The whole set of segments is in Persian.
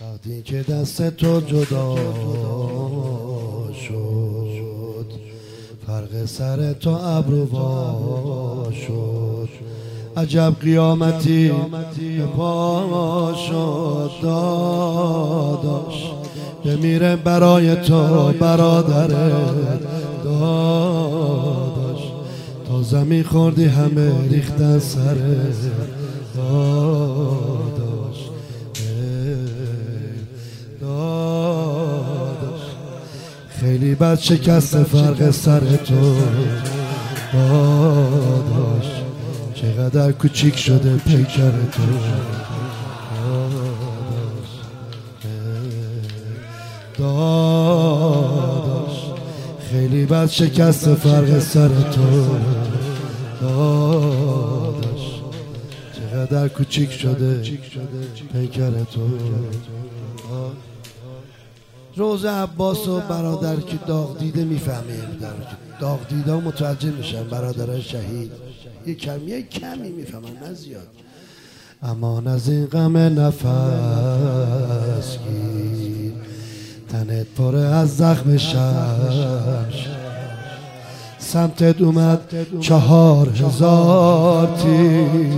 وقتی که دست تو جدا شد، فرق سر تو ابرو وا شد. عجب قیامتی به پا شد داداش، بمیره برای تو برادر داداش. تا زمین خوردی همه ریختن سر داداش. داداش خیلی بد شکست فرق سر تو داداش، چقدر کوچیک شده پیکر تو داداش. خیلی بد شکست فرق سر تو داداش، چقدر کوچیک شده پیکر تو. روز عباس و برادر که داغ دیده میفهمیم، داغ دیده متوجه میشن برادرای شهید یه کمی میفهمن، نه زیاد. امان از این غم نفس گیر، تنت پر از زخم شمش. سمتت اومد 4000 تیر،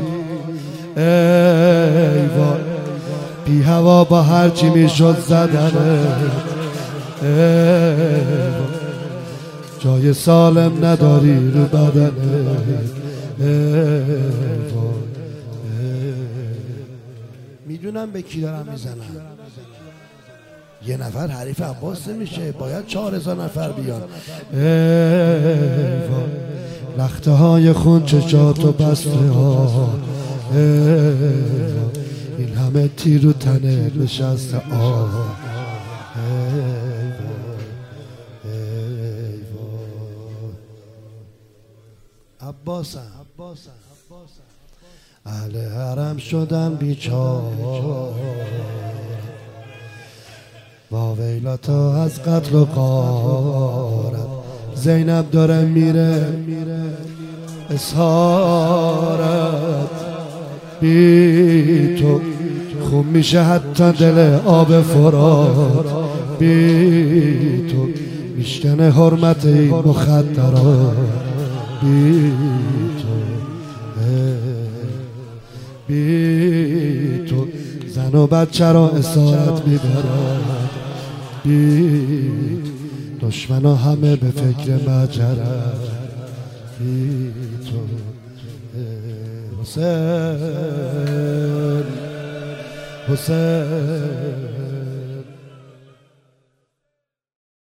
ای وای بی هوا با هرچی میشد زدنه. جای سالم نداری رو بدنه. میدونم به کی دارم میزنم. یه نفر حریف عباس نمیشه، باید 4000 نفر بیان. لخته های خون چشات و بسته ها، این همه تیر و تنه نشسته. عباسم اهل حرم شدن بیچار، با ویلاتا از قتل و غارت. زینب داره میره اسارت، بی تو خون میشه حتی دل آب فرات. بی تو میشکنه حرمت این مخدرات. بی تو بی تو زن و بچه را اسارت میبرد. بی دشمنا همه به فکر مجرد. بی تو حسین حسین